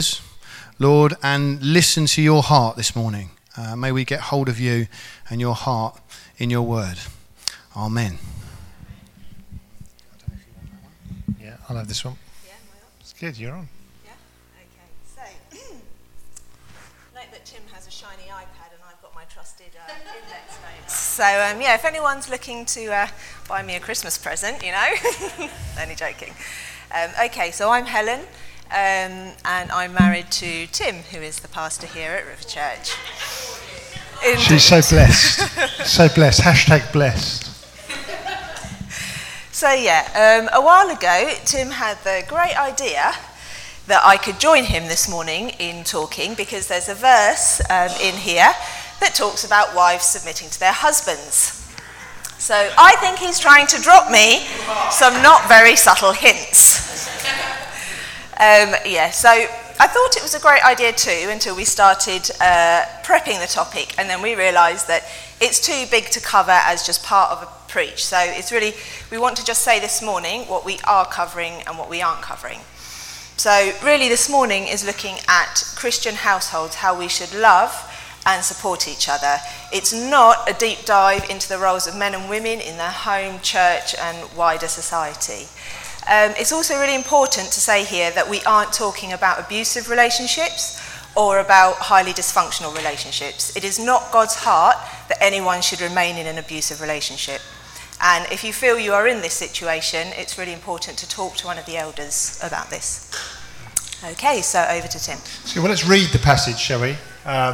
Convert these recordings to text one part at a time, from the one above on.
Lord, and listen to your heart this morning. May we get hold of you and your heart in your word. Amen. Yeah, I'll have this one. Yeah, am I on? It's good, you're on. Yeah? Okay. So, note that Tim has a shiny iPad and I've got my trusted index notes. So, if anyone's looking to buy me a Christmas present, only joking. Okay, so I'm Helen. And I'm married to Tim, who is the pastor here at River Church. She's so blessed. So blessed. Hashtag blessed. So a while ago, Tim had the great idea that I could join him this morning in talking, because there's a verse in here that talks about wives submitting to their husbands. So I think he's trying to drop me some not very subtle hints. So I thought it was a great idea too, until we started prepping the topic, and then we realised that it's too big to cover as just part of a preach. So it's really, we want to just say this morning what we are covering and what we aren't covering. So really this morning is looking at Christian households, how we should love and support each other. It's not a deep dive into the roles of men and women in their home, church and wider society. It's also really important to say here that we aren't talking about abusive relationships or about highly dysfunctional relationships. It is not God's heart that anyone should remain in an abusive relationship. And if you feel you are in this situation, it's really important to talk to one of the elders about this. Okay, so over to Tim. So let's read the passage, shall we?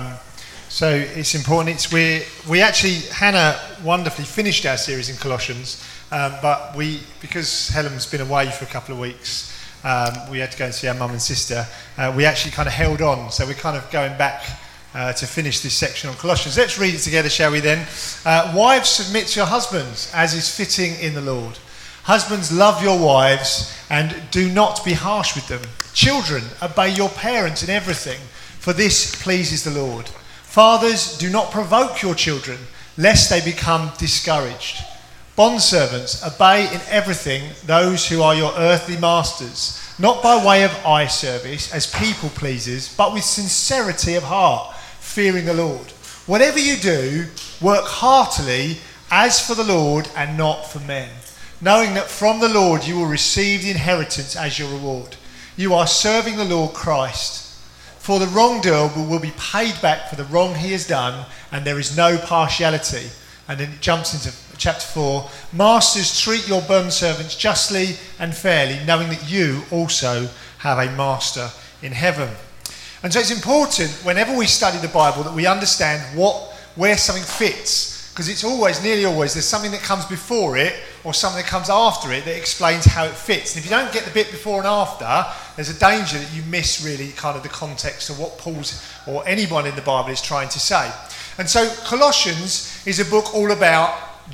So it's important. We actually, Hannah wonderfully finished our series in Colossians. But because Helen's been away for a couple of weeks, we had to go and see our mum and sister. We actually kind of held on, so we're kind of going back to finish this section on Colossians. Let's read it together, shall we then? Wives, submit to your husbands, as is fitting in the Lord. Husbands, love your wives, and do not be harsh with them. Children, obey your parents in everything, for this pleases the Lord. Fathers, do not provoke your children, lest they become discouraged. Bondservants, obey in everything those who are your earthly masters, not by way of eye service as people pleasers, but with sincerity of heart, fearing the Lord. Whatever you do, work heartily as for the Lord and not for men, knowing that from the Lord you will receive the inheritance as your reward. You are serving the Lord Christ. For the wrongdoer will be paid back for the wrong he has done, and there is no partiality. And then it jumps into chapter 4. Masters, treat your bondservants justly and fairly, knowing that you also have a master in heaven. And so it's important whenever we study the Bible that we understand where something fits, because it's nearly always, there's something that comes before it or something that comes after it that explains how it fits. And if you don't get the bit before and after, there's a danger that you miss really kind of the context of what Paul's or anyone in the Bible is trying to say. And so Colossians is a book all about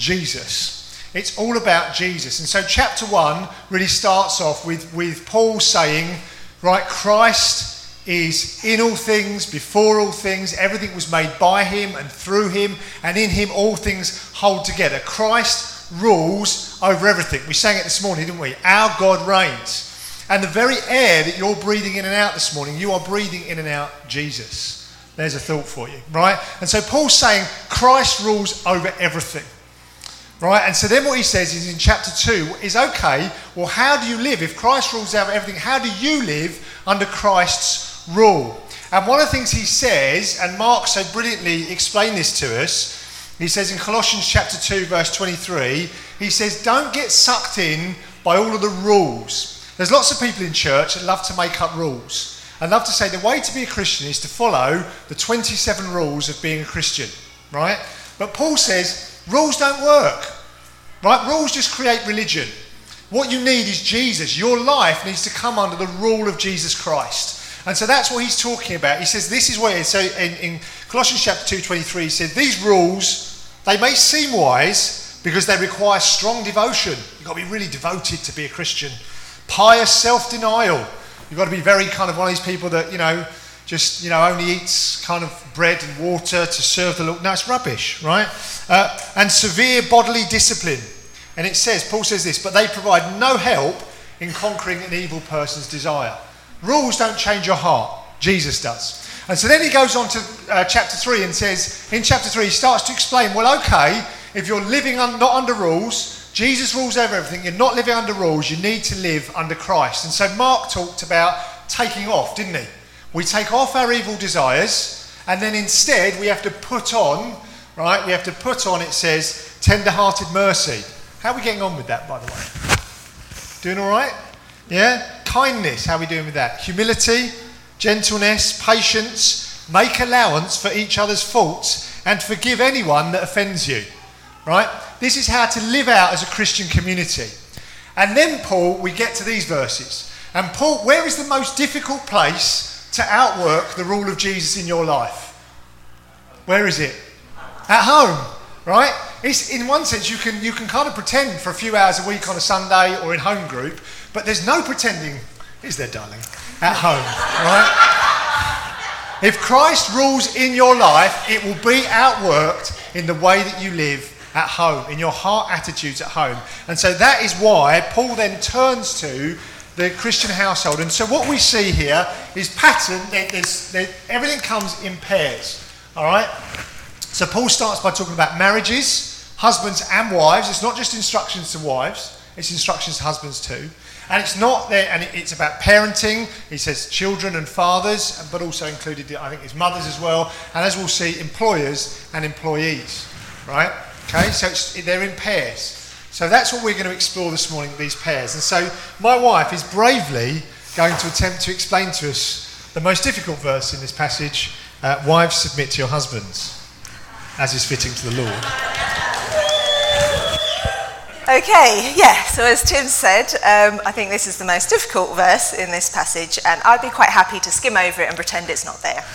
Jesus. It's all about Jesus. And so chapter 1 really starts off with Paul saying, right, Christ is in all things, before all things, everything was made by him and through him, and in him all things hold together. Christ rules over everything. We sang it this morning, didn't we? Our God reigns. And the very air that you're breathing in and out this morning, you are breathing in and out Jesus. There's a thought for you, right? And so Paul's saying Christ rules over everything, right? And so then what he says is in chapter 2 is, okay, well, how do you live? If Christ rules over everything, how do you live under Christ's rule? And one of the things he says, and Mark so brilliantly explained this to us, he says in Colossians chapter 2 verse 23, he says, don't get sucked in by all of the rules. There's lots of people in church that love to make up rules. I love to say the way to be a Christian is to follow the 27 rules of being a Christian, right? But Paul says rules don't work, right? Rules just create religion. What you need is Jesus. Your life needs to come under the rule of Jesus Christ. And so that's what he's talking about. He says this is where it is. So in Colossians chapter 2:23, he said these rules, they may seem wise because they require strong devotion. You've got to be really devoted to be a Christian. Pious self-denial. You've got to be very kind of one of these people that, only eats kind of bread and water to serve the Lord. No, it's rubbish, right? And severe bodily discipline. And it says, Paul says this, but they provide no help in conquering an evil person's desire. Rules don't change your heart. Jesus does. And so then he goes on to chapter 3 and says, in chapter 3 he starts to explain, well, okay, if you're living not under rules, Jesus rules over everything, you're not living under rules, you need to live under Christ. And so Mark talked about taking off, didn't he? We take off our evil desires, and then instead we have to put on, right? We have to put on, it says, tender-hearted mercy. How are we getting on with that, by the way? Doing all right? Yeah? Kindness, how are we doing with that? Humility, gentleness, patience, make allowance for each other's faults, and forgive anyone that offends you. Right? This is how to live out as a Christian community. And then Paul, we get to these verses. And Paul, where is the most difficult place to outwork the rule of Jesus in your life? Where is it? At home, right? It's, in one sense, you can kind of pretend for a few hours a week on a Sunday or in home group, but there's no pretending, is there, darling? At home, right? If Christ rules in your life, it will be outworked in the way that you live at home, in your heart attitudes at home. And so that is why Paul then turns to the Christian household. And so what we see here is pattern, everything comes in pairs, all right? So Paul starts by talking about marriages, husbands and wives. It's not just instructions to wives, it's instructions to husbands too. And it's not there, and it's about parenting. He says children and fathers, but also included, I think, his mothers as well. And as we'll see, employers and employees, right? Okay, so they're in pairs. So that's what we're going to explore this morning, these pairs. And so my wife is bravely going to attempt to explain to us the most difficult verse in this passage. Wives, submit to your husbands, as is fitting to the Lord. Okay, yeah, so as Tim said, I think this is the most difficult verse in this passage, and I'd be quite happy to skim over it and pretend it's not there.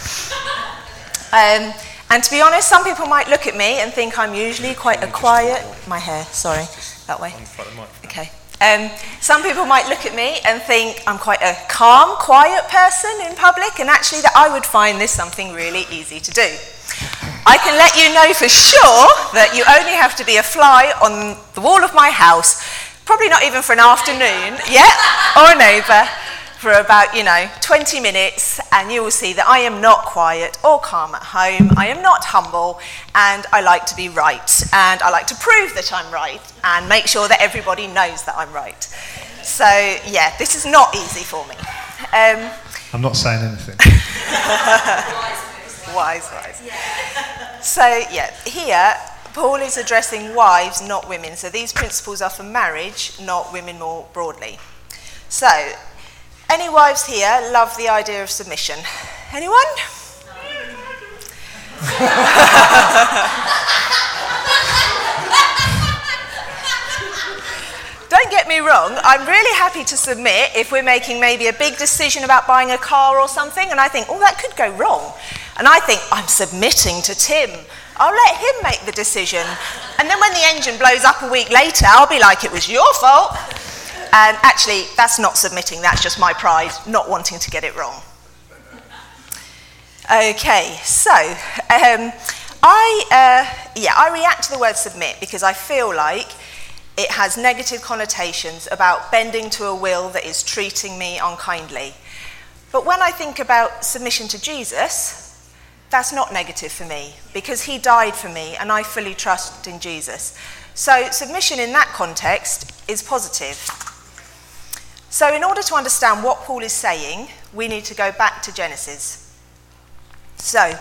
And to be honest, some people might look at me and think I'm usually quite a quiet... My hair, sorry, that way. Okay. Some people might look at me and think I'm quite a calm, quiet person in public, and actually that I would find this something really easy to do. I can let you know for sure that you only have to be a fly on the wall of my house, probably not even for an afternoon, or a neighbour, for about, 20 minutes, and you will see that I am not quiet or calm at home. I am not humble, and I like to be right, and I like to prove that I'm right, and make sure that everybody knows that I'm right. So, yeah, this is not easy for me. I'm not saying anything. Wise. So, yeah, here, Paul is addressing wives, not women. So these principles are for marriage, not women more broadly. So, any wives here love the idea of submission? Anyone? Don't get me wrong, I'm really happy to submit if we're making maybe a big decision about buying a car or something, and I think, that could go wrong. And I think, I'm submitting to Tim. I'll let him make the decision. And then when the engine blows up a week later, I'll be like, it was your fault. And actually, that's not submitting, that's just my pride, not wanting to get it wrong. Okay, so I react to the word submit because I feel like it has negative connotations about bending to a will that is treating me unkindly. But when I think about submission to Jesus, that's not negative for me because he died for me and I fully trust in Jesus. So submission in that context is positive. So in order to understand what Paul is saying, we need to go back to Genesis. So,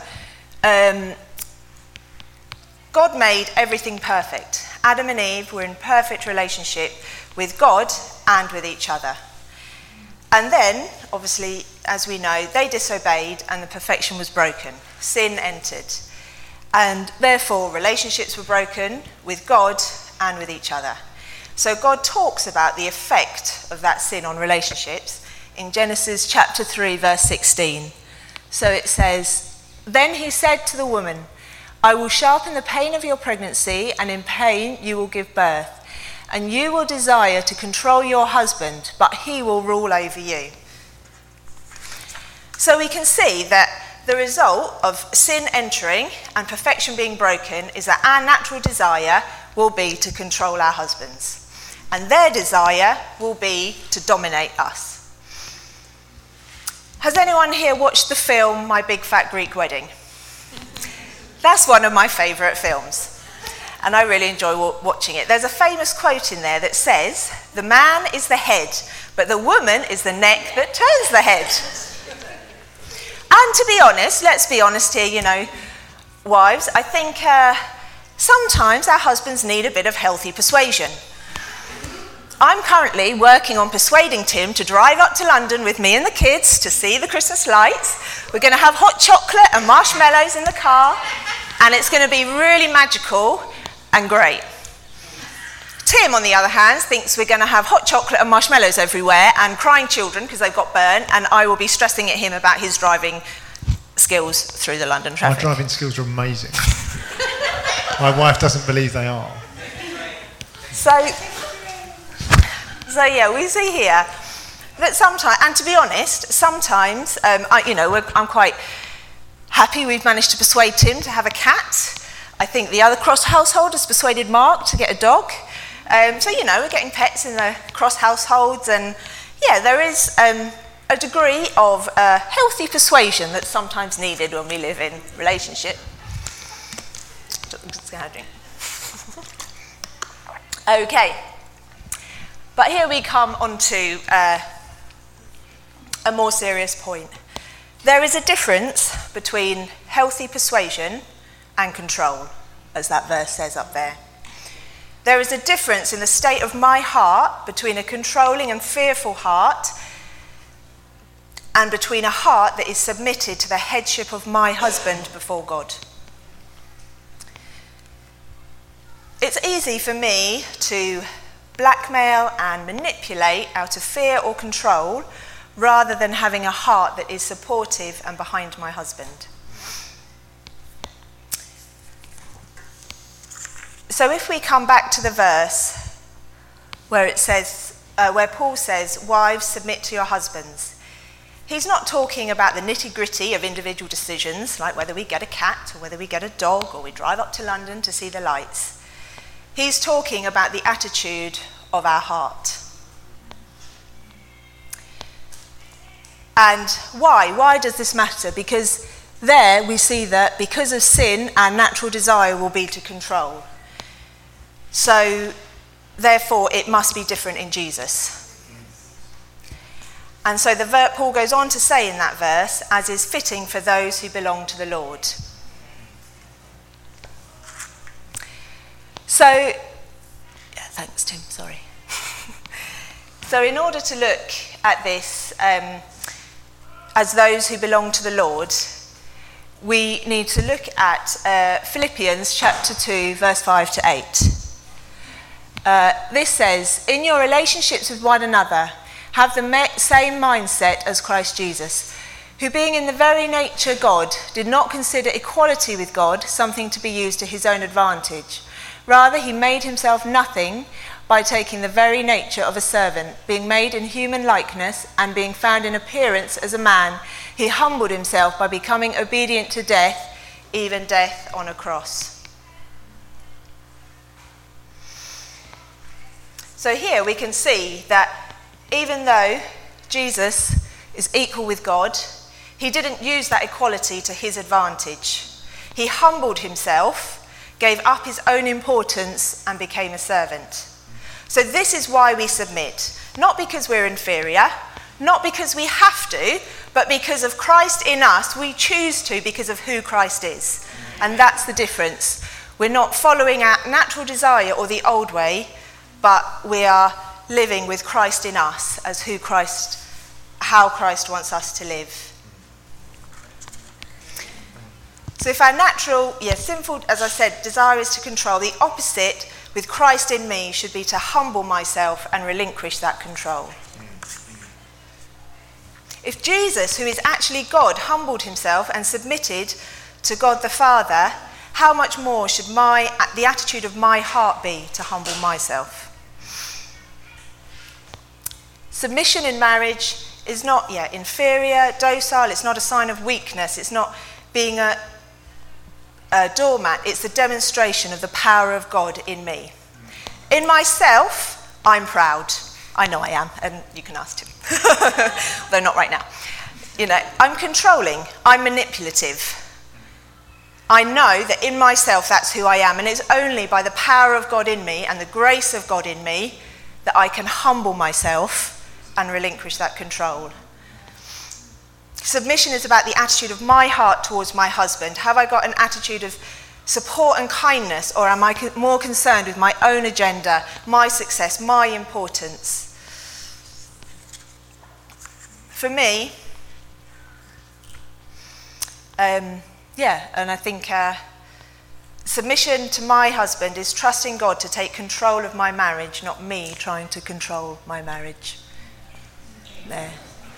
God made everything perfect. Adam and Eve were in perfect relationship with God and with each other. And then, obviously, as we know, they disobeyed and the perfection was broken. Sin entered. And therefore, relationships were broken with God and with each other. So God talks about the effect of that sin on relationships in Genesis chapter 3, verse 16. So it says, "Then he said to the woman, I will sharpen the pain of your pregnancy, and in pain you will give birth. And you will desire to control your husband, but he will rule over you." So we can see that the result of sin entering and perfection being broken is that our natural desire will be to control our husbands. And their desire will be to dominate us. Has anyone here watched the film My Big Fat Greek Wedding? That's one of my favourite films, and I really enjoy watching it. There's a famous quote in there that says, "The man is the head, but the woman is the neck that turns the head." And to be honest, let's be honest here, wives, I think sometimes our husbands need a bit of healthy persuasion. I'm currently working on persuading Tim to drive up to London with me and the kids to see the Christmas lights. We're going to have hot chocolate and marshmallows in the car, and it's going to be really magical and great. Tim, on the other hand, thinks we're going to have hot chocolate and marshmallows everywhere and crying children because they've got burnt, and I will be stressing at him about his driving skills through the London traffic. My driving skills are amazing. My wife doesn't believe they are. So yeah, we see here that sometimes, and to be honest, sometimes, I'm quite happy we've managed to persuade Tim to have a cat. I think the other Cross household has persuaded Mark to get a dog. We're getting pets in the Cross households, and yeah, there is a degree of healthy persuasion that's sometimes needed when we live in relationship. Just gonna have a drink. Okay. But here we come on to a more serious point. There is a difference between healthy persuasion and control, as that verse says up there. There is a difference in the state of my heart between a controlling and fearful heart and between a heart that is submitted to the headship of my husband before God. It's easy for me to blackmail and manipulate out of fear or control rather than having a heart that is supportive and behind my husband. So if we come back to the verse where it says, where Paul says, "Wives, submit to your husbands," he's not talking about the nitty-gritty of individual decisions, like whether we get a cat or whether we get a dog or we drive up to London to see the lights. He's talking about the attitude of our heart. And why? Why does this matter? Because there we see that because of sin, our natural desire will be to control. So, therefore, it must be different in Jesus. And so Paul goes on to say in that verse, as is fitting for those who belong to the Lord. So, thanks Tim, sorry. So in order to look at this as those who belong to the Lord, we need to look at Philippians chapter 2, verse 5 to 8. This says, "In your relationships with one another, have the same mindset as Christ Jesus, who being in the very nature God, did not consider equality with God something to be used to his own advantage. Rather, he made himself nothing by taking the very nature of a servant, being made in human likeness and being found in appearance as a man, he humbled himself by becoming obedient to death, even death on a cross." So here we can see that even though Jesus is equal with God, he didn't use that equality to his advantage. He humbled himself, gave up his own importance, and became a servant. So this is why we submit, not because we're inferior, not because we have to, but because of Christ in us, we choose to because of who Christ is. And that's the difference. We're not following our natural desire or the old way, but we are living with Christ in us as how Christ wants us to live. So if our natural, sinful, as I said, desire is to control, the opposite with Christ in me should be to humble myself and relinquish that control. If Jesus, who is actually God, humbled himself and submitted to God the Father, how much more should the attitude of my heart be to humble myself? Submission in marriage is not inferior, docile, it's not a sign of weakness, it's not being a doormat, it's the demonstration of the power of God in me. In myself, I'm proud. I know I am, and you can ask him, though not right now. I'm controlling, I'm manipulative. I know that in myself that's who I am, and it's only by the power of God in me and the grace of God in me that I can humble myself and relinquish that control. Submission is about the attitude of my heart towards my husband. Have I got an attitude of support and kindness, or am I more concerned with my own agenda, my success, my importance? For me, and I think submission to my husband is trusting God to take control of my marriage, not me trying to control my marriage. There.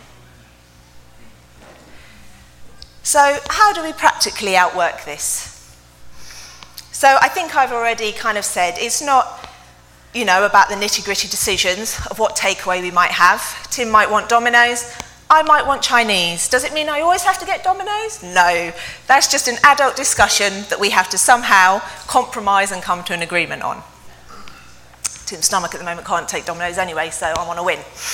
So how do we practically outwork this? So I think I've already kind of said it's not, about the nitty-gritty decisions of what takeaway we might have. Tim might want Domino's. I might want Chinese. Does it mean I always have to get Domino's? No. That's just an adult discussion that we have to somehow compromise and come to an agreement on. Tim's stomach at the moment can't take Domino's anyway, so I want to win.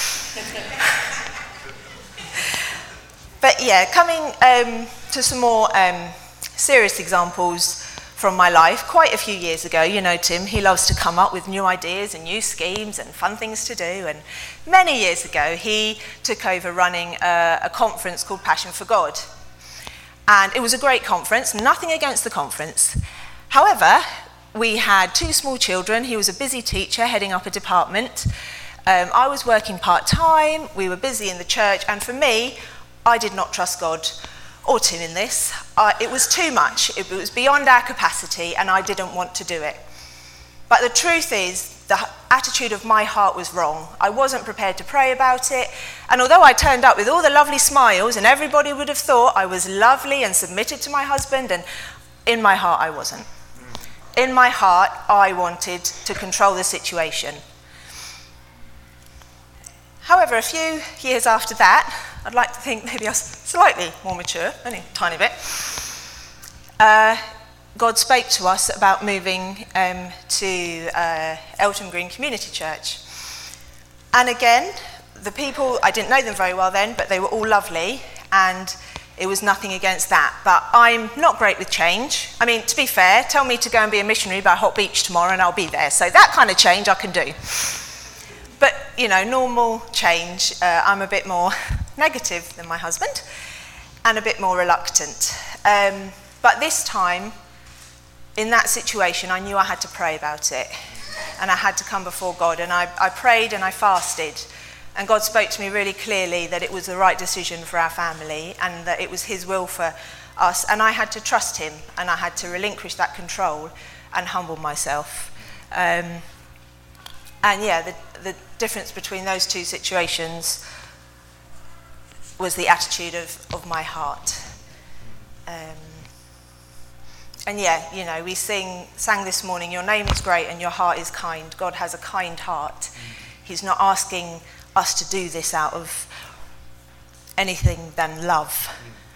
But yeah, coming to some more serious examples from my life. Quite a few years ago, Tim, he loves to come up with new ideas and new schemes and fun things to do. And many years ago, he took over running a conference called Passion for God. And it was a great conference, nothing against the conference. However, we had 2 small children. He was a busy teacher heading up a department. I was working part-time. We were busy in the church. And for me, I did not trust God or Tim in this. It was too much. It was beyond our capacity, and I didn't want to do it. But the truth is, the attitude of my heart was wrong. I wasn't prepared to pray about it, and although I turned up with all the lovely smiles, and everybody would have thought I was lovely and submitted to my husband, and in my heart I wasn't. In my heart, I wanted to control the situation. However, a few years after that, I'd like to think maybe I was slightly more mature, only a tiny bit. God spoke to us about moving to Elton Green Community Church. And again, the people, I didn't know them very well then, but they were all lovely, and it was nothing against that. But I'm not great with change. I mean, to be fair, tell me to go and be a missionary by Hot Beach tomorrow and I'll be there. So that kind of change I can do. But, normal change, I'm a bit more negative than my husband and a bit more reluctant. But this time, in that situation, I knew I had to pray about it. And I had to come before God. And I prayed and I fasted. And God spoke to me really clearly that it was the right decision for our family and that it was his will for us. And I had to trust him, and I had to relinquish that control and humble myself. The difference between those 2 situations was the attitude of my heart. We sang this morning, your name is great and your heart is kind. God has a kind heart. He's not asking us to do this out of anything than love.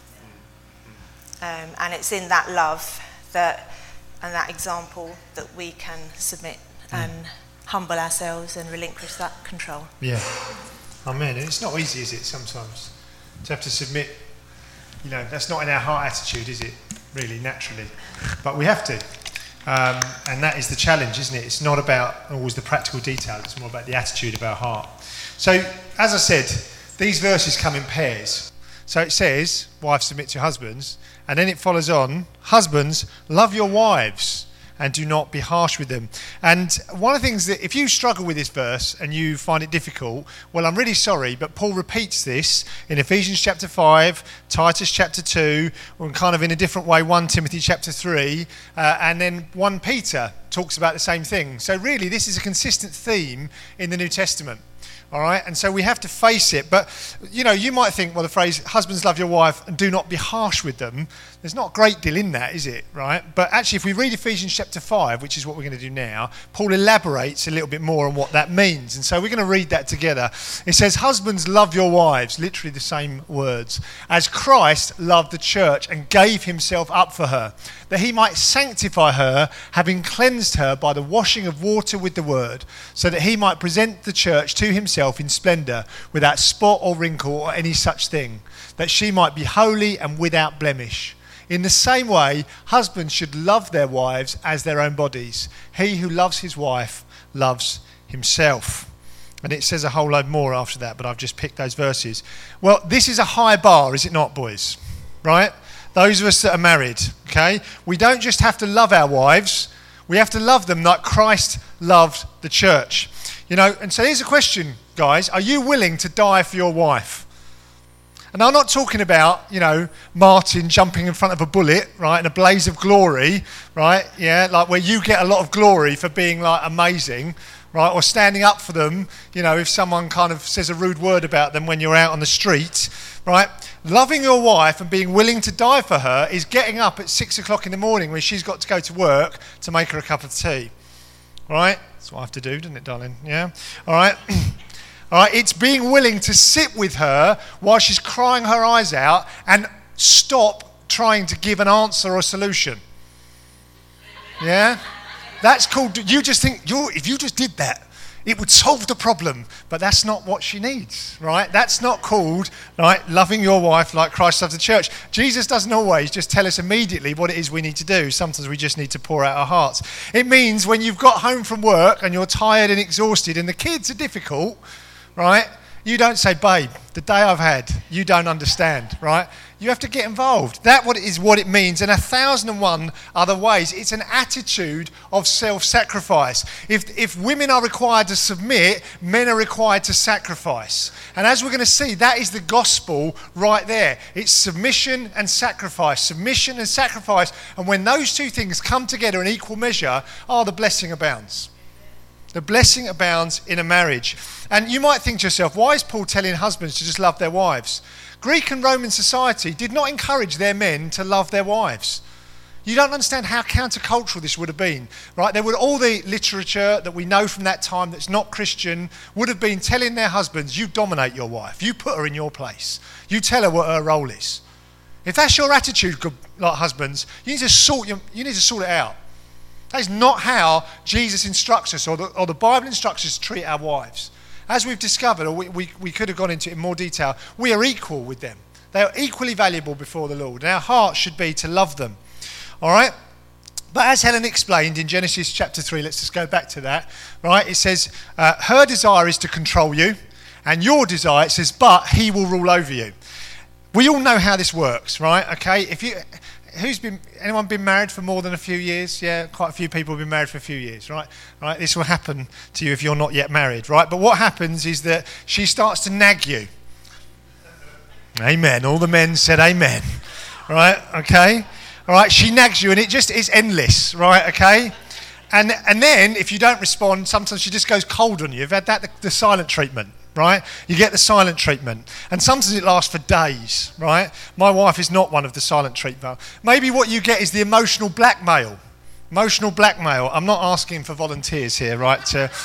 And it's in that love and that example that we can submit and humble ourselves and relinquish that control. Yeah. Amen. And it's not easy, is it, sometimes? To have to submit, that's not in our heart attitude, is it? Really, naturally. But we have to. And that is the challenge, isn't it? It's not about always the practical detail, it's more about the attitude of our heart. So, as I said, these verses come in pairs. So it says, wives submit to your husbands, and then it follows on, husbands, love your wives and do not be harsh with them. And one of the things that, if you struggle with this verse and you find it difficult, well, I'm really sorry, but Paul repeats this in Ephesians chapter 5, Titus chapter 2, or kind of in a different way, 1 Timothy chapter 3, and then 1 Peter talks about the same thing. So really, this is a consistent theme in the New Testament. All right, and so we have to face it. But, you might think, well, the phrase, husbands love your wife and do not be harsh with them, there's not a great deal in that, is it, right? But actually, if we read Ephesians chapter 5, which is what we're going to do now, Paul elaborates a little bit more on what that means. And so we're going to read that together. It says, husbands love your wives, literally the same words, as Christ loved the church and gave himself up for her, that he might sanctify her, having cleansed her by the washing of water with the word, so that he might present the church to to himself in splendour, without spot or wrinkle or any such thing, that she might be holy and without blemish. In the same way, husbands should love their wives as their own bodies. He who loves his wife loves himself. And it says a whole load more after that, but I've just picked those verses. Well, this is a high bar, is it not, boys? Right? Those of us that are married, okay? We don't just have to love our wives, we have to love them like Christ loved the church. You know, and so here's a question, guys. Are you willing to die for your wife? And I'm not talking about, you know, Martin jumping in front of a bullet, right, in a blaze of glory, right, yeah, like where you get a lot of glory for being, like, amazing, right, or standing up for them, you know, if someone kind of says a rude word about them when you're out on the street, right. Loving your wife and being willing to die for her is getting up at 6 o'clock in the morning when she's got to go to work to make her a cup of tea, right? That's what I have to do, doesn't it, darling? Yeah? All right? All right, it's being willing to sit with her while she's crying her eyes out and stop trying to give an answer or a solution. Yeah? That's called, you just think, if you just did that, it would solve the problem. But that's not what she needs, right? That's not called, right, loving your wife like Christ loves the church. Jesus doesn't always just tell us immediately what it is we need to do. Sometimes we just need to pour out our hearts. It means when you've got home from work and you're tired and exhausted and the kids are difficult, right? You don't say, babe, the day I've had, you don't understand, right? You have to get involved. That is what it means. And 1,001 other ways. It's an attitude of self-sacrifice. If women are required to submit, men are required to sacrifice. And as we're going to see, that is the gospel right there. It's submission and sacrifice. Submission and sacrifice. And when those two things come together in equal measure, the blessing abounds. The blessing abounds in a marriage. And you might think to yourself, why is Paul telling husbands to just love their wives? Greek and Roman society did not encourage their men to love their wives. You don't understand how countercultural this would have been, right? All the literature that we know from that time that's not Christian would have been telling their husbands, you dominate your wife, you put her in your place, you tell her what her role is. If that's your attitude, good, like husbands, you need to sort it out. That is not how Jesus instructs us or the Bible instructs us to treat our wives. As we've discovered, or we could have gone into it in more detail, we are equal with them. They are equally valuable before the Lord. And our heart should be to love them. All right? But as Helen explained in Genesis chapter 3, let's just go back to that. Right? It says, her desire is to control you. And your desire, it says, but he will rule over you. We all know how this works, right? Okay? Anyone been married for more than a few years? Yeah, quite a few people have been married for a few years, right? Right. This will happen to you if you're not yet married, right? But what happens is that she starts to nag you. Amen. All the men said amen. Right? Okay? All right, she nags you and it just is endless, right? Okay? And then if you don't respond, sometimes she just goes cold on you. You've had that, the silent treatment. Right? You get the silent treatment. And sometimes it lasts for days, right? My wife is not one of the silent treatment. Maybe what you get is the emotional blackmail. Emotional blackmail. I'm not asking for volunteers here, right?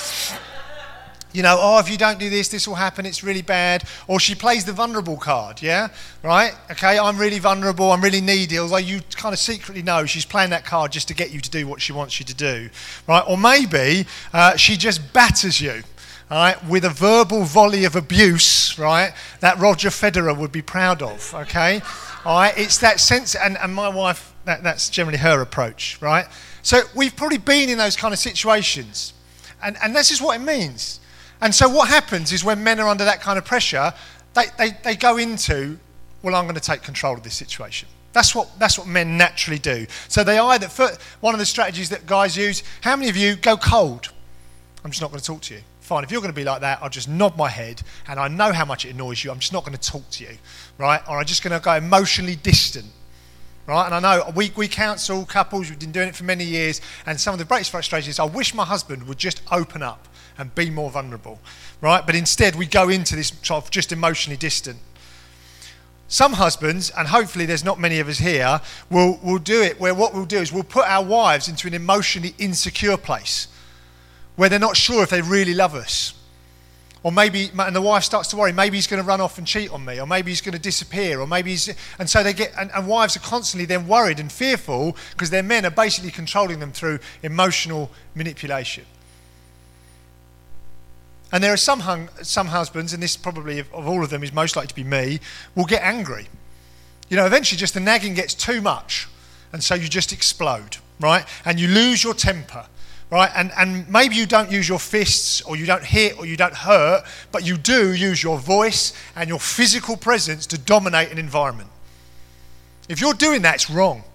If you don't do this, this will happen, it's really bad. Or she plays the vulnerable card, yeah? Right? Okay, I'm really vulnerable, I'm really needy, although you kind of secretly know she's playing that card just to get you to do what she wants you to do. Right? Or maybe she just batters you. All right, with a verbal volley of abuse, right, that Roger Federer would be proud of, okay? All right, it's that sense, and my wife, that's generally her approach, right? So we've probably been in those kind of situations, and this is what it means. And so what happens is when men are under that kind of pressure, they go into, well, I'm going to take control of this situation. That's what men naturally do. So one of the strategies that guys use, how many of you go cold? I'm just not going to talk to you. Fine, if you're going to be like that, I'll just nod my head and I know how much it annoys you. I'm just not going to talk to you, right? Or I'm just going to go emotionally distant, right? And I know we counsel couples, we've been doing it for many years, and some of the greatest frustrations, I wish my husband would just open up and be more vulnerable, right? But instead we go into this sort of just emotionally distant. Some husbands, and hopefully there's not many of us here, will do it where what we'll do is we'll put our wives into an emotionally insecure place, where they're not sure if they really love us. Or maybe, and the wife starts to worry, maybe he's going to run off and cheat on me, or maybe he's going to disappear, or maybe and so they get, and wives are constantly then worried and fearful because their men are basically controlling them through emotional manipulation. And there are some husbands, and this probably of all of them is most likely to be me, will get angry. You know, eventually just the nagging gets too much, and so you just explode, right? And you lose your temper, right? And maybe you don't use your fists, or you don't hit, or you don't hurt, but you do use your voice and your physical presence to dominate an environment. If you're doing that, it's wrong.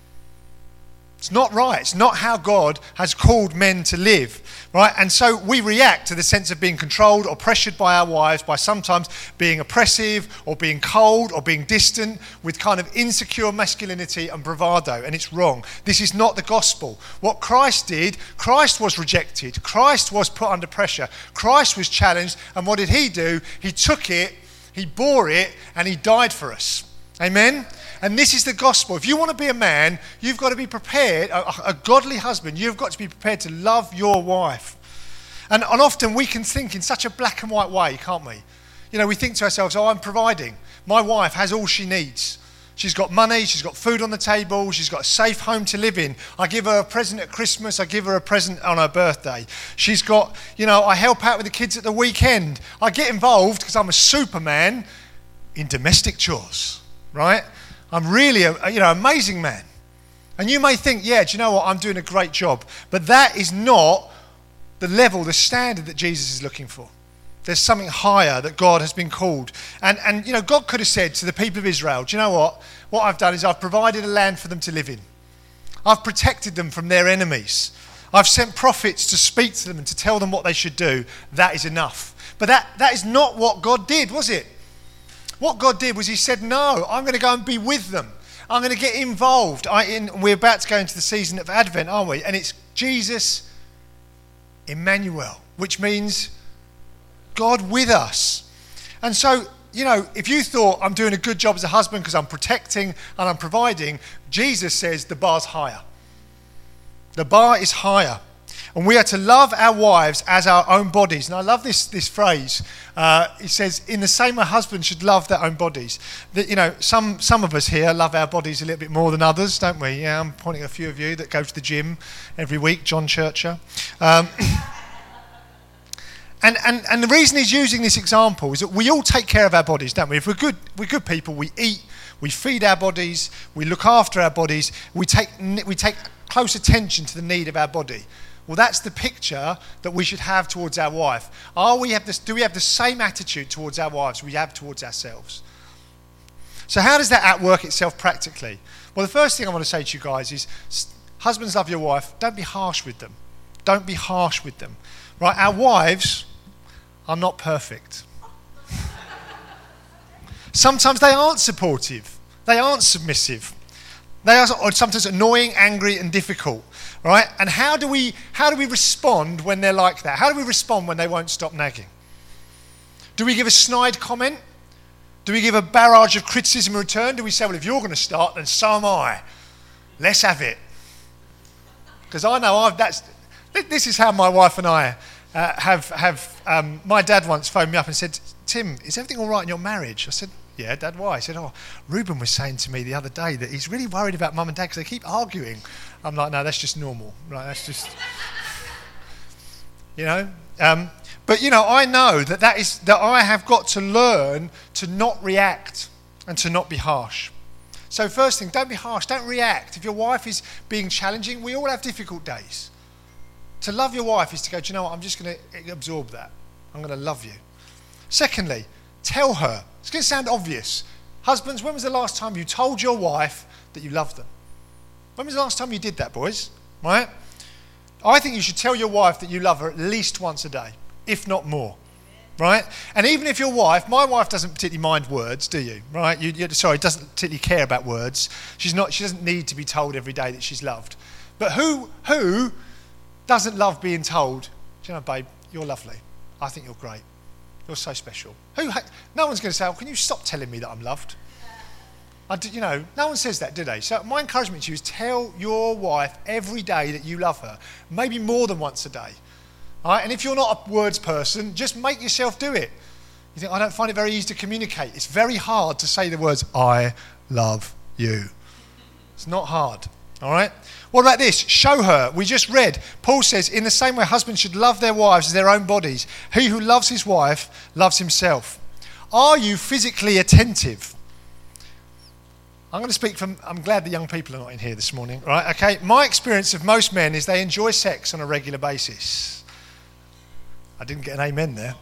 It's not right. It's not how God has called men to live, right? And so we react to the sense of being controlled or pressured by our wives by sometimes being oppressive or being cold or being distant with kind of insecure masculinity and bravado, and it's wrong. This is not the gospel. What Christ did, Christ was rejected. Christ was put under pressure. Christ was challenged, and what did he do? He took it, he bore it, and he died for us. Amen? And this is the gospel. If you want to be a man, you've got to be prepared, a godly husband, you've got to be prepared to love your wife. And often we can think in such a black and white way, can't we? You know, we think to ourselves, oh, I'm providing. My wife has all she needs. She's got money, she's got food on the table, she's got a safe home to live in. I give her a present at Christmas, I give her a present on her birthday. She's got, you know, I help out with the kids at the weekend. I get involved because I'm a superman in domestic chores, right? I'm really a amazing man. And you may think, yeah, do you know what? I'm doing a great job. But that is not the level, the standard that Jesus is looking for. There's something higher that God has been called. And you know, God could have said to the people of Israel, do you know what? What I've done is I've provided a land for them to live in. I've protected them from their enemies. I've sent prophets to speak to them and to tell them what they should do. That is enough. But that is not what God did, was it? What God did was he said, no, I'm going to go and be with them. I'm going to get involved. We're about to go into the season of Advent, aren't we? And it's Jesus Emmanuel, which means God with us. And so, you know, if you thought I'm doing a good job as a husband because I'm protecting and I'm providing, Jesus says the bar's higher. The bar is higher. And we are to love our wives as our own bodies. And I love this phrase. It says, in the same way, husbands should love their own bodies. That, you know, some of us here love our bodies a little bit more than others, don't we? Yeah, I'm pointing at a few of you that go to the gym every week, John Churcher. And the reason he's using this example is that we all take care of our bodies, don't we? If we're good people, we eat, we feed our bodies, we look after our bodies, we take close attention to the need of our body. Well, that's the picture that we should have towards our wife. Do we have the same attitude towards our wives we have towards ourselves? So how does that work itself practically? Well, the first thing I want to say to you guys is, husbands, love your wife. Don't be harsh with them. Don't be harsh with them. Right? Our wives are not perfect. Sometimes they aren't supportive. They aren't submissive. They are sometimes annoying, angry, and difficult. Right? And how do we respond when they're like that? How do we respond when they won't stop nagging? Do we give a snide comment? Do we give a barrage of criticism in return? Do we say, well, if you're going to start, then so am I. Let's have it. Because I know this is how my wife and I my dad once phoned me up and said, Tim, is everything all right in your marriage? I said, yeah, Dad, why? He said, Reuben was saying to me the other day that he's really worried about Mum and Dad because they keep arguing. I'm like, no, that's just normal. Right? That's just, you know. But, you know, I know that I have got to learn to not react and to not be harsh. So first thing, don't be harsh. Don't react. If your wife is being challenging, we all have difficult days. To love your wife is to go, do you know what, I'm just going to absorb that. I'm going to love you. Secondly, tell her. It's going to sound obvious. Husbands, when was the last time you told your wife that you loved them? When was the last time you did that, boys? Right? I think you should tell your wife that you love her at least once a day, if not more. Right? And even if my wife doesn't particularly mind words, do you? Right? Doesn't particularly care about words. She doesn't need to be told every day that she's loved. But who doesn't love being told, do you know, babe, you're lovely. I think you're great. You're so special. No one's going to say, can you stop telling me that I'm loved? No one says that, do they? So my encouragement to you is tell your wife every day that you love her, maybe more than once a day. All right? And if you're not a words person, just make yourself do it. You think, I don't find it very easy to communicate. It's very hard to say the words, I love you. It's not hard. All right? What about this? Show her. We just read, Paul says, in the same way husbands should love their wives as their own bodies. He who loves his wife loves himself. Are you physically attentive? I'm going to speak from, I'm glad the young people are not in here this morning, right? Okay, my experience of most men is they enjoy sex on a regular basis. I didn't get an amen there.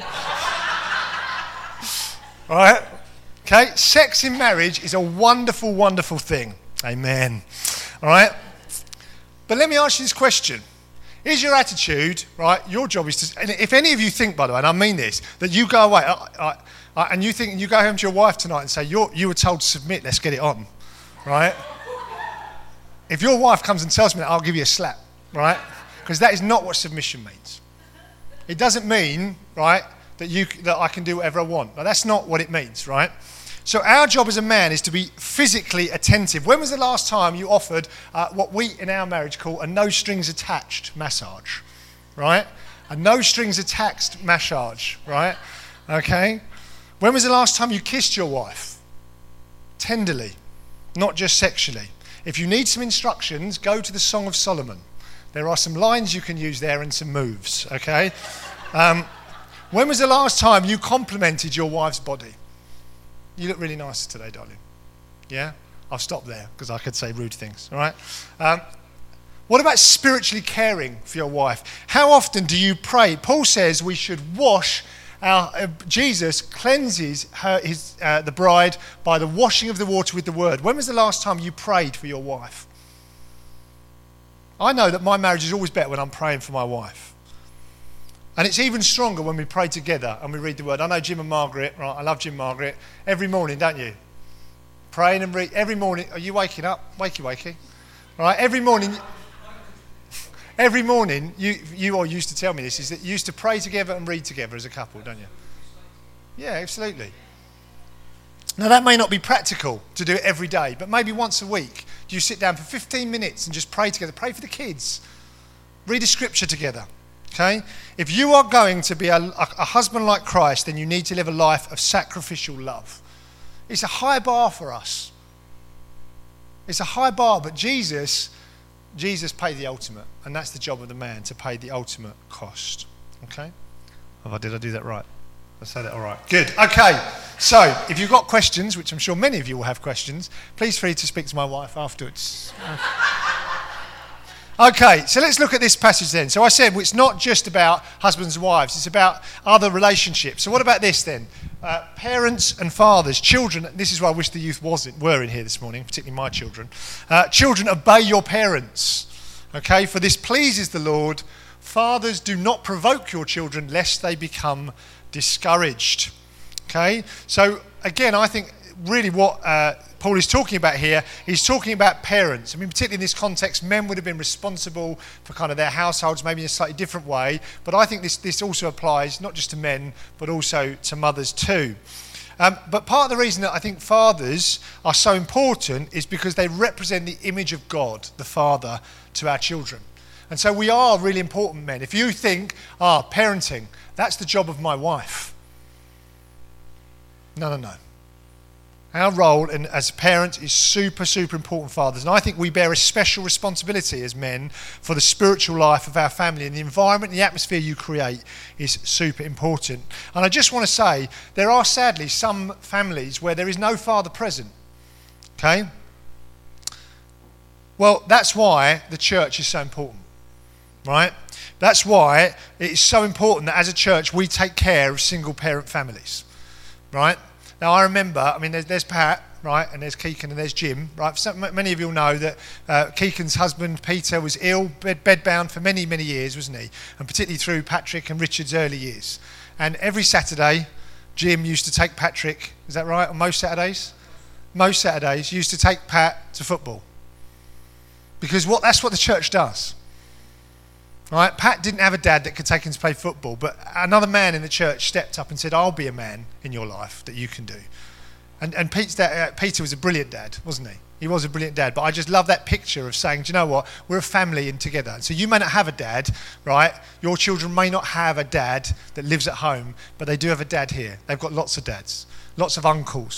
All right? Okay, sex in marriage is a wonderful, wonderful thing. Amen. All right? But let me ask you this question. Is your attitude, right, your job is to, and if any of you think, by the way, and I mean this, that you go away and you think, and you go home to your wife tonight and say, you were told to submit, let's get it on, right? If your wife comes and tells me that, I'll give you a slap, right? Because that is not what submission means. It doesn't mean, right, that I can do whatever I want. Now, that's not what it means, right? So our job as a man is to be physically attentive. When was the last time you offered what we in our marriage call a no strings attached massage, right? A no strings attached massage, right? Okay? When was the last time you kissed your wife? Tenderly, not just sexually. If you need some instructions, go to the Song of Solomon. There are some lines you can use there and some moves, okay? When was the last time you complimented your wife's body? You look really nice today, darling. Yeah? I'll stop there because I could say rude things, all right? What about spiritually caring for your wife? How often do you pray? Paul says we should wash Jesus cleanses the bride by the washing of the water with the word. When was the last time you prayed for your wife? I know that my marriage is always better when I'm praying for my wife. And it's even stronger when we pray together and we read the word. I know Jim and Margaret, right? I love Jim and Margaret. Every morning, don't you? Praying and read. Every morning. Are you waking up? Wakey. Right? Every morning, you all used to tell me this, is that you used to pray together and read together as a couple, don't you? Yeah, absolutely. Now, that may not be practical to do it every day, but maybe once a week, you sit down for 15 minutes and just pray together. Pray for the kids. Read a scripture together. Okay? If you are going to be a husband like Christ, then you need to live a life of sacrificial love. It's a high bar for us. It's a high bar, but Jesus paid the ultimate, and that's the job of the man, to pay the ultimate cost. Okay? Did I do that right? I said it all right. Good. Okay. So, if you've got questions, which I'm sure many of you will have questions, please feel free to speak to my wife afterwards. Okay, so let's look at this passage then. So I said it's not just about husbands and wives, it's about other relationships. So what about this then? Parents and fathers, children, this is why I wish the youth were in here this morning, particularly my children. Children, obey your parents. Okay, for this pleases the Lord. Fathers, do not provoke your children lest they become discouraged. Okay, so again, I think really what Paul is talking about here, he's talking about parents. I mean, particularly in this context, men would have been responsible for kind of their households, maybe in a slightly different way. But I think this also applies not just to men, but also to mothers too. But part of the reason that I think fathers are so important is because they represent the image of God, the Father, to our children. And so we are really important men. If you think, parenting, that's the job of my wife. No. Our role as parents is super, super important, fathers. And I think we bear a special responsibility as men for the spiritual life of our family. And the environment and the atmosphere you create is super important. And I just want to say, there are sadly some families where there is no father present. Okay? Well, that's why the church is so important. Right? That's why it is so important that as a church we take care of single parent families. Right? Now, I remember, there's Pat, right, and there's Keegan and there's Jim, right? Many of you will know that Keegan's husband, Peter, was ill, bedbound for many, many years, wasn't he? And particularly through Patrick and Richard's early years. And every Saturday, Jim used to take Patrick, is that right, on most Saturdays? Most Saturdays, used to take Pat to football. Because that's what the church does. Right? Pat didn't have a dad that could take him to play football, but another man in the church stepped up and said, I'll be a man in your life that you can do. And Pete's dad, Peter was a brilliant dad, wasn't he? He was a brilliant dad, but I just love that picture of saying, do you know what? We're a family and together. And so you may not have a dad, right? Your children may not have a dad that lives at home, but they do have a dad here. They've got lots of dads, lots of uncles,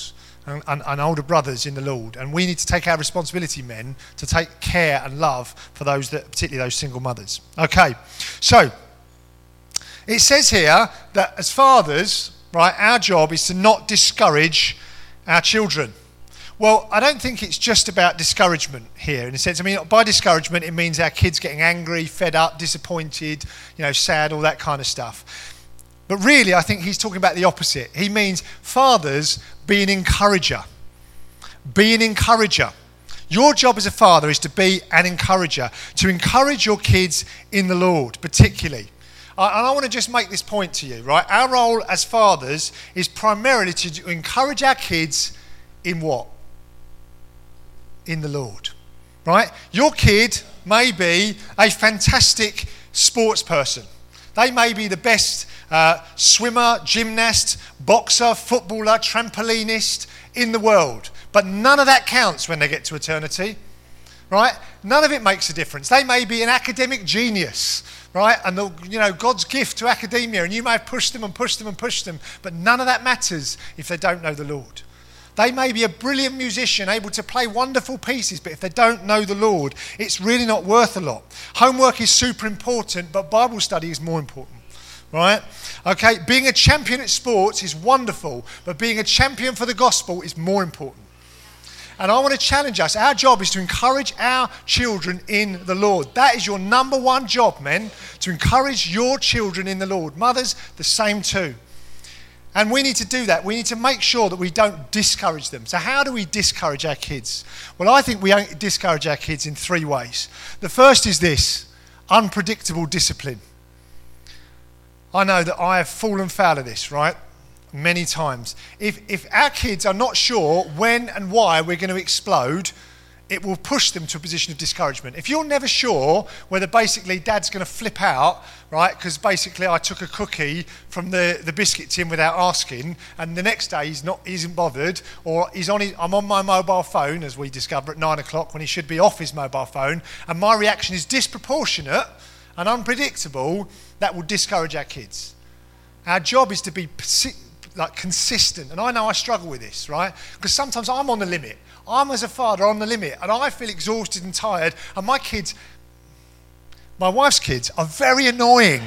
and older brothers in the Lord. And we need to take our responsibility, men, to take care and love for those that, particularly those single mothers. Okay, so it says here that as fathers, right, our job is to not discourage our children. Well, I don't think it's just about discouragement here in a sense. I mean, by discouragement, it means our kids getting angry, fed up, disappointed, sad, all that kind of stuff. But really, I think he's talking about the opposite. He means fathers, be an encourager. Be an encourager. Your job as a father is to be an encourager, to encourage your kids in the Lord, particularly. And I want to just make this point to you, right? Our role as fathers is primarily to encourage our kids in what? In the Lord, right? Your kid may be a fantastic sports person. They may be the best swimmer, gymnast, boxer, footballer, trampolinist in the world. But none of that counts when they get to eternity, right? None of it makes a difference. They may be an academic genius, right? And God's gift to academia, and you may have pushed them and pushed them and pushed them, but none of that matters if they don't know the Lord. They may be a brilliant musician, able to play wonderful pieces, but if they don't know the Lord, it's really not worth a lot. Homework is super important, but Bible study is more important, right? Okay, being a champion at sports is wonderful, but being a champion for the gospel is more important. And I want to challenge us. Our job is to encourage our children in the Lord. That is your number one job, men, to encourage your children in the Lord. Mothers, the same too. And we need to do that. We need to make sure that we don't discourage them. So how do we discourage our kids? Well, I think we discourage our kids in 3 ways. The first is this: unpredictable discipline. I know that I have fallen foul of this, right? Many times. If our kids are not sure when and why we're going to explode, it will push them to a position of discouragement. If you're never sure whether basically dad's going to flip out, right, because basically I took a cookie from the biscuit tin without asking, and the next day he isn't bothered, or I'm on my mobile phone, as we discover at 9 o'clock when he should be off his mobile phone, and my reaction is disproportionate and unpredictable, that will discourage our kids. Our job is to be consistent, and I know I struggle with this, right? Because sometimes I'm on the limit. I'm, as a father, on the limit, and I feel exhausted and tired, and my wife's kids are very annoying.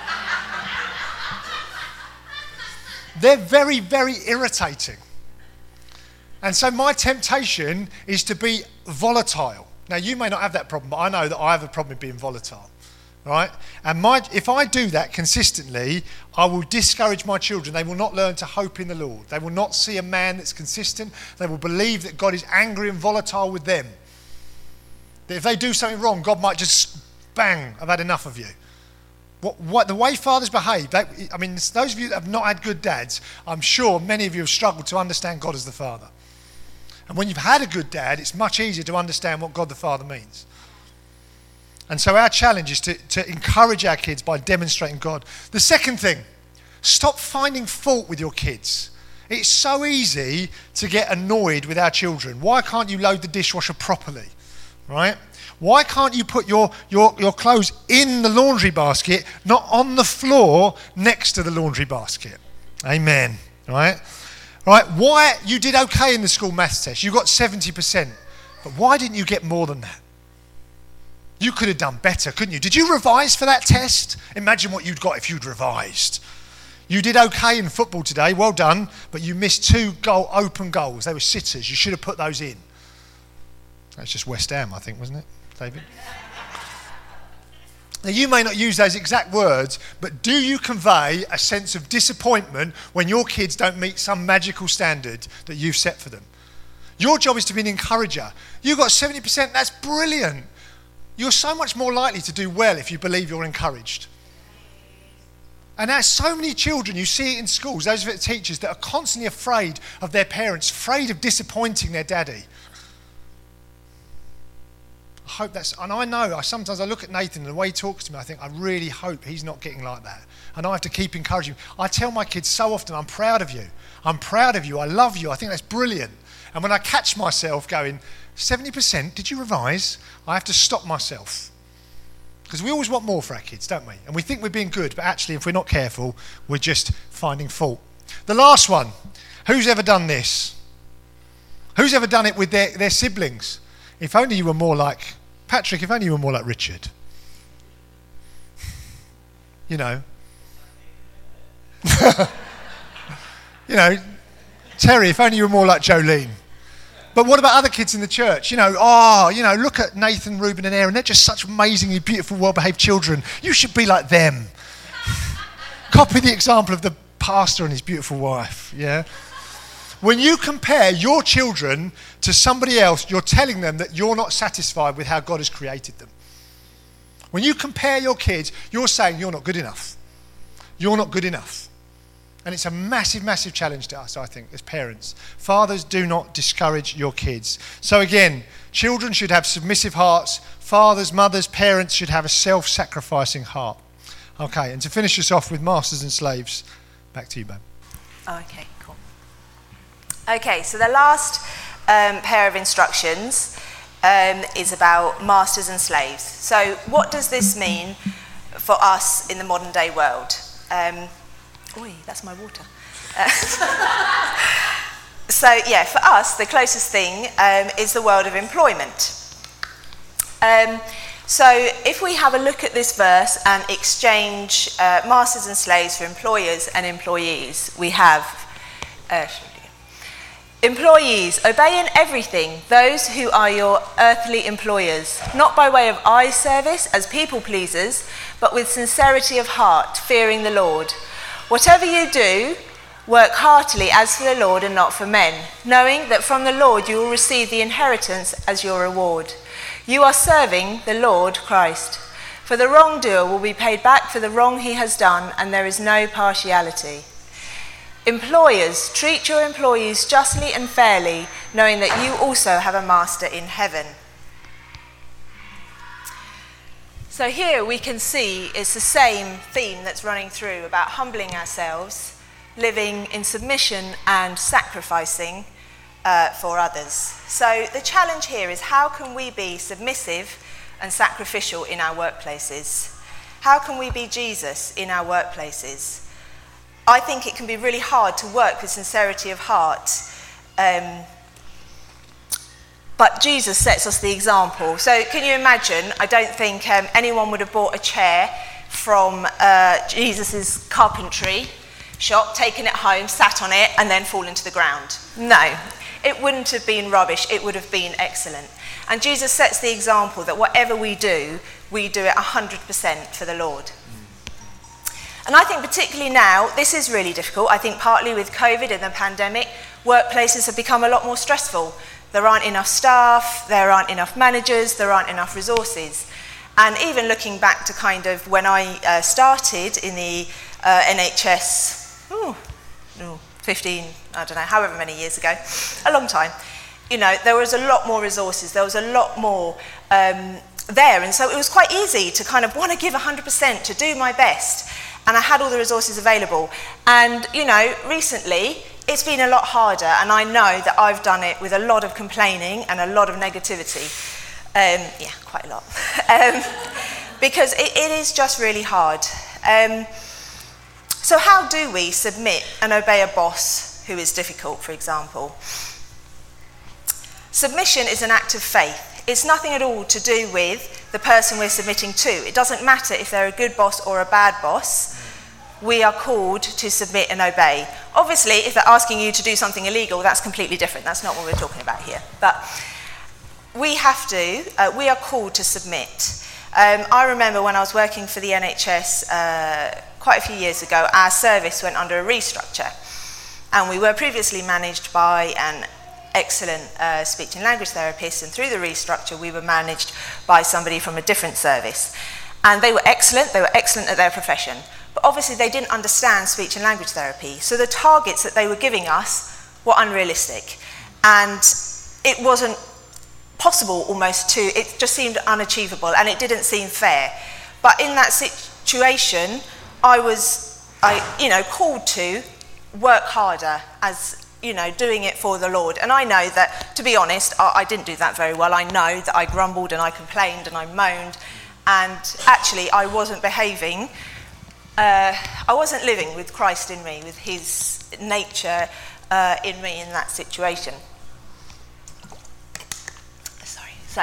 They're very, very irritating. And so my temptation is to be volatile. Now, you may not have that problem, but I know that I have a problem with being volatile. Right? And if I do that consistently, I will discourage my children. They will not learn to hope in the Lord. They will not see a man that's consistent. They will believe that God is angry and volatile with them. That if they do something wrong, God might just, bang, I've had enough of you. What the way fathers behave, those of you that have not had good dads, I'm sure many of you have struggled to understand God as the Father. And when you've had a good dad, it's much easier to understand what God the Father means. And so our challenge is to encourage our kids by demonstrating God. The second thing, stop finding fault with your kids. It's so easy to get annoyed with our children. Why can't you load the dishwasher properly, right? Why can't you put your clothes in the laundry basket, not on the floor next to the laundry basket? Amen, right? Right? Why you did okay in the school maths test, you got 70%, but why didn't you get more than that? You could have done better, couldn't you? Did you revise for that test? Imagine what you'd got if you'd revised. You did okay in football today, well done, but you missed 2 open goals. They were sitters. You should have put those in. That's just West Ham, I think, wasn't it, David? Now, you may not use those exact words, but do you convey a sense of disappointment when your kids don't meet some magical standard that you've set for them? Your job is to be an encourager. You got 70%, that's brilliant. You're so much more likely to do well if you believe you're encouraged. And there's so many children, you see it in schools, those teachers that are constantly afraid of their parents, afraid of disappointing their daddy. I hope and I know, sometimes I look at Nathan and the way he talks to me, I think, I really hope he's not getting like that. And I have to keep encouraging him. I tell my kids so often, I'm proud of you. I'm proud of you. I love you. I think that's brilliant. And when I catch myself going, 70%, did you revise? I have to stop myself. Because we always want more for our kids, don't we? And we think we're being good, but actually, if we're not careful, we're just finding fault. The last one, who's ever done this? Who's ever done it with their siblings? If only you were more like Patrick, if only you were more like Richard. You know. You know, Terry, if only you were more like Jolene. But what about other kids in the church? You know, look at Nathan, Reuben and Aaron. They're just such amazingly beautiful, well-behaved children. You should be like them. Copy the example of the pastor and his beautiful wife, yeah? When you compare your children to somebody else, you're telling them that you're not satisfied with how God has created them. When you compare your kids, you're saying you're not good enough. You're not good enough. And it's a massive, massive challenge to us, I think, as parents. Fathers, do not discourage your kids. So again, children should have submissive hearts. Fathers, mothers, parents should have a self-sacrificing heart. Okay, and to finish us off with masters and slaves, back to you, babe. Okay, cool. Okay, so the last pair of instructions is about masters and slaves. So what does this mean for us in the modern day world? That's my water. So yeah, for us, the closest thing is the world of employment. So if we have a look at this verse and exchange masters and slaves for employers and employees, we have employees, obey in everything those who are your earthly employers, not by way of eye service as people pleasers, but with sincerity of heart, fearing the Lord. Whatever you do, work heartily as for the Lord and not for men, knowing that from the Lord you will receive the inheritance as your reward. You are serving the Lord Christ. For the wrongdoer will be paid back for the wrong he has done, and there is no partiality. Employers, treat your employees justly and fairly, knowing that you also have a master in heaven. So here we can see it's the same theme that's running through about humbling ourselves, living in submission and sacrificing for others. So the challenge here is, how can we be submissive and sacrificial in our workplaces? How can we be Jesus in our workplaces? I think it can be really hard to work with sincerity of heart, but Jesus sets us the example. So can you imagine, I don't think anyone would have bought a chair from Jesus's carpentry shop, taken it home, sat on it, and then fallen to the ground. No, it wouldn't have been rubbish, it would have been excellent. And Jesus sets the example that whatever we do it 100% for the Lord. And I think particularly now, this is really difficult. I think partly with COVID and the pandemic, workplaces have become a lot more stressful. There aren't enough staff, there aren't enough managers, there aren't enough resources. And even looking back to kind of when I started in the NHS, 15, I don't know, however many years ago, a long time, you know, there was a lot more resources, there was a lot more there. And so it was quite easy to kind of want to give 100%, to do my best. And I had all the resources available. And, you know, recently, it's been a lot harder, and I know that I've done it with a lot of complaining and a lot of negativity. Quite a lot. Because it is just really hard. So how do we submit and obey a boss who is difficult, for example? Submission is an act of faith. It's nothing at all to do with the person we're submitting to. It doesn't matter if they're a good boss or a bad boss. We are called to submit and obey. Obviously, if they're asking you to do something illegal, that's completely different. That's not what we're talking about here. But we are called to submit. I remember when I was working for the NHS quite a few years ago, our service went under a restructure. And we were previously managed by an excellent speech and language therapist, and through the restructure we were managed by somebody from a different service. And they were excellent at their profession. But obviously they didn't understand speech and language therapy. So the targets that they were giving us were unrealistic. And it wasn't possible almost it just seemed unachievable, and it didn't seem fair. But in that situation, I was called to work harder as, doing it for the Lord. And I know that, to be honest, I didn't do that very well. I know that I grumbled and I complained and I moaned, and actually I wasn't behaving. I wasn't living with Christ in me, with his nature in me in that situation. So,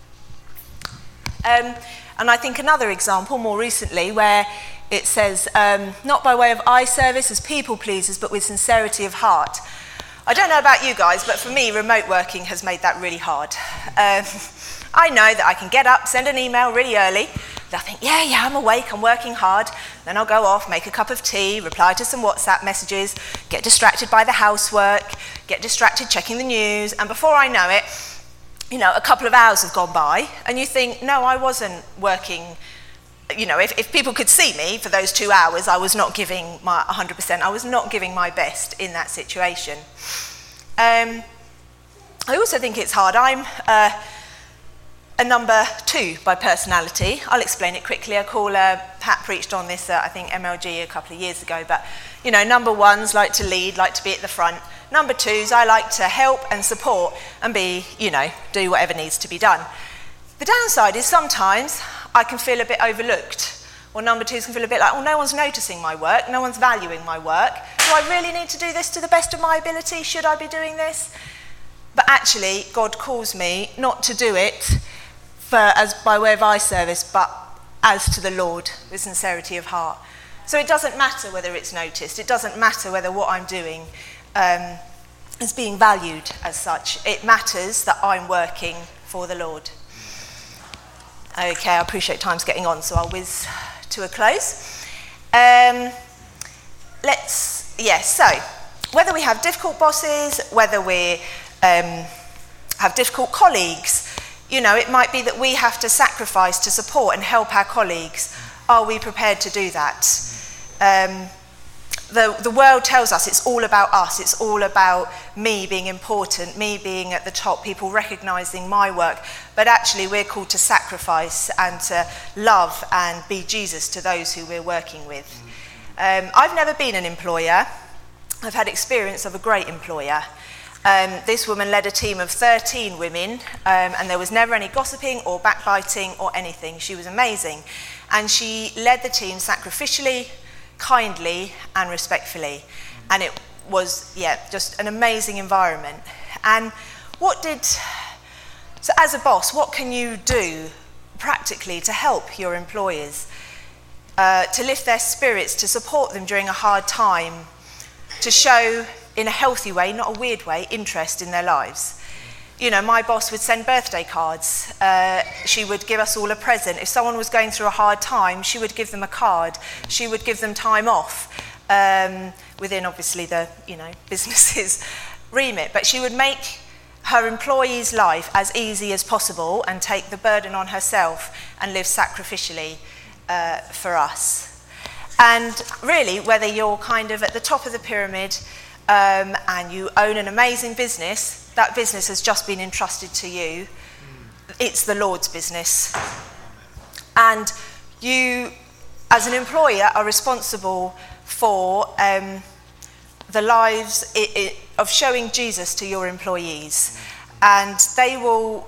and I think another example more recently where it says, not by way of eye service as people pleasers, but with sincerity of heart. I don't know about you guys, but for me, remote working has made that really hard. I know that I can get up, send an email really early. I think, yeah, I'm awake, I'm working hard. Then I'll go off, make a cup of tea, reply to some WhatsApp messages, get distracted by the housework, get distracted checking the news, and before I know it, a couple of hours have gone by, and you think, no, I wasn't working. If people could see me for those 2 hours, I was not giving my 100%. I was not giving my best in that situation. I also think it's hard. I'm a number 2 by personality. I'll explain it quickly. Pat preached on this, I think, MLG a couple of years ago. But, number 1s like to lead, like to be at the front. Number 2s, I like to help and support and do whatever needs to be done. The downside is sometimes I can feel a bit overlooked. Or number 2s can feel a bit like, no one's noticing my work, no one's valuing my work. Do I really need to do this to the best of my ability? Should I be doing this? But actually, God calls me not to do it as by way of eye service, but as to the Lord, with sincerity of heart. So it doesn't matter whether it's noticed. It doesn't matter whether what I'm doing is being valued as such. It matters that I'm working for the Lord. Okay, I appreciate time's getting on, so I'll whiz to a close. So whether we have difficult bosses, whether we have difficult colleagues, it might be that we have to sacrifice to support and help our colleagues. Are we prepared to do that? The world tells us it's all about us. It's all about me being important, me being at the top, people recognising my work. But actually, we're called to sacrifice and to love and be Jesus to those who we're working with. I've never been an employer. I've had experience of a great employer. This woman led a team of 13 women, and there was never any gossiping or backbiting or anything. She was amazing. And she led the team sacrificially, kindly, and respectfully. And it was, just an amazing environment. And so as a boss, what can you do practically to help your employers? To lift their spirits, to support them during a hard time, to show in a healthy way, not a weird way, interest in their lives. My boss would send birthday cards. She would give us all a present. If someone was going through a hard time, she would give them a card. She would give them time off within, obviously, the business's remit. But she would make her employee's life as easy as possible and take the burden on herself and live sacrificially for us. And really, whether you're kind of at the top of the pyramid and you own an amazing business, that business has just been entrusted to you. It's the Lord's business. And you, as an employer, are responsible for the lives of showing Jesus to your employees. And they will,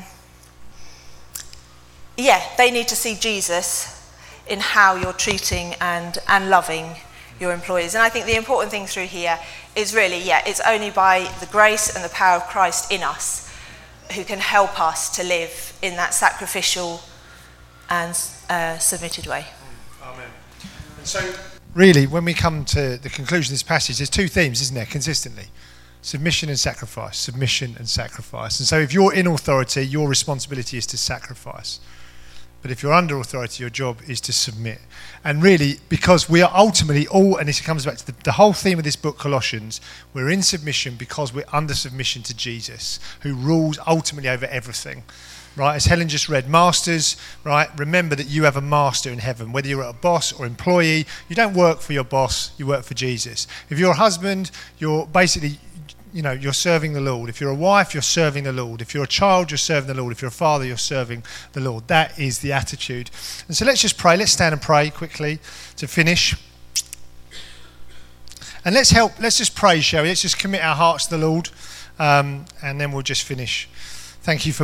they need to see Jesus in how you're treating and loving your employees. And I think the important thing through here is really, it's only by the grace and the power of Christ in us who can help us to live in that sacrificial and submitted way. Amen. And so, really, when we come to the conclusion of this passage, there's 2 themes, isn't there, consistently? Submission and sacrifice, submission and sacrifice. And so if you're in authority, your responsibility is to sacrifice. But if you're under authority, your job is to submit. And really, because we are ultimately all, and this comes back to the whole theme of this book, Colossians, we're in submission because we're under submission to Jesus, who rules ultimately over everything. Right? As Helen just read, masters, right? Remember that you have a master in heaven. Whether you're a boss or employee, you don't work for your boss, you work for Jesus. If you're a husband, you're basically, you're serving the Lord. If you're a wife, you're serving the Lord. If you're a child, you're serving the Lord. If you're a father, you're serving the Lord. That is the attitude. And so let's just pray. Let's stand and pray quickly to finish. And let's just pray, shall we? Let's just commit our hearts to the Lord, and then we'll just finish. Thank you for